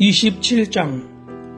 27장.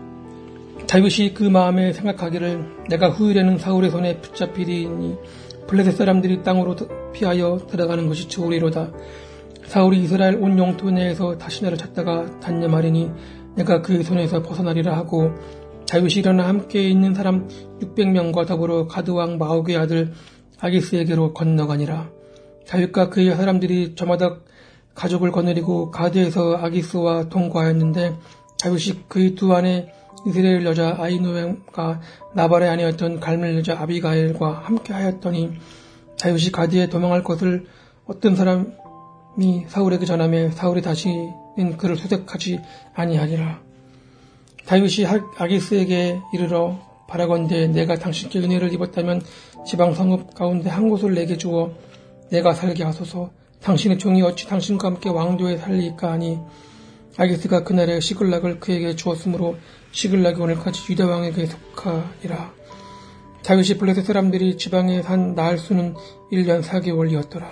다윗이 그 마음에 생각하기를 내가 후일에는 사울의 손에 붙잡히리니 블레셋 사람들이 땅으로 피하여 들어가는 것이 좋으리로다. 사울이 이스라엘 온 영토 내에서 다시 나를 찾다가 단념하리니 내가 그의 손에서 벗어나리라 하고, 다윗이 일어나 함께 있는 사람 600명과 더불어 가드왕 마옥의 아들 아기스에게로 건너가니라. 다윗과 그의 사람들이 저마다 가족을 거느리고 가드에서 아기스와 통과하였는데, 다윗이 그의 두 아내 이스라엘 여자 아히노암과 나발의 아내였던 갈멜 여자 아비가일과 함께 하였더니, 다윗이 가드에 도망할 것을 어떤 사람이 사울에게 전하며 사울이 다시는 그를 수색하지 아니하니라. 다윗이 아기스에게 이르러 바라건대 내가 당신께 은혜를 입었다면 지방 성읍 가운데 한 곳을 내게 주어 내가 살게 하소서. 당신의 종이 어찌 당신과 함께 왕도에 살리까 하니, 아기스가 그날에 시글락을 그에게 주었으므로 시글락이 오늘까지 유다 왕에게 속하니라. 다윗이 블레셋 사람들이 지방에 산 나흘수는 1년 4개월이었더라.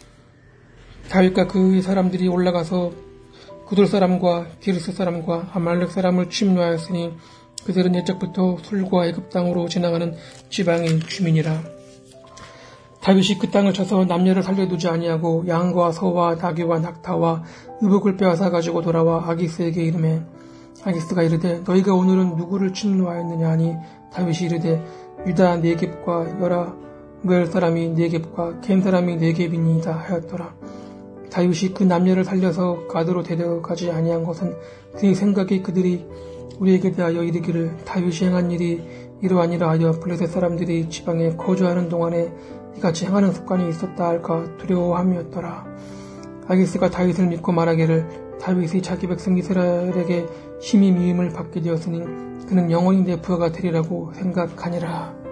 다윗과 그의 사람들이 올라가서 구돌 사람과 기르스 사람과 아말렉 사람을 침노하였으니 그들은 옛적부터 술과 애굽 땅으로 지나가는 지방의 주민이라. 다윗이 그 땅을 쳐서 남녀를 살려두지 아니하고 양과 소와 나귀와 낙타와 의복을 빼앗아 가지고 돌아와 아기스에게 이르매, 아기스가 이르되 너희가 오늘은 누구를 침노하였느냐 하니, 다윗이 이르되 유다 네겝과 여라무엘 사람이 네겝과 겐 사람이 네겝이니이다 하였더라. 다윗이 그 남녀를 살려서 가드로 데려가지 아니한 것은 그의 생각이 그들이 우리에게 대하여 이르기를 다윗이 행한 일이 이러하니라 하여 블레셋 사람들이 지방에 거주하는 동안에 이같이 행하는 습관이 있었다 할까 두려워함이었더라. 아기스가 다윗을 믿고 말하기를 다윗이 자기 백성 이스라엘에게 심히 미움을 받게 되었으니 그는 영원히 내 부하가 되리라고 생각하니라.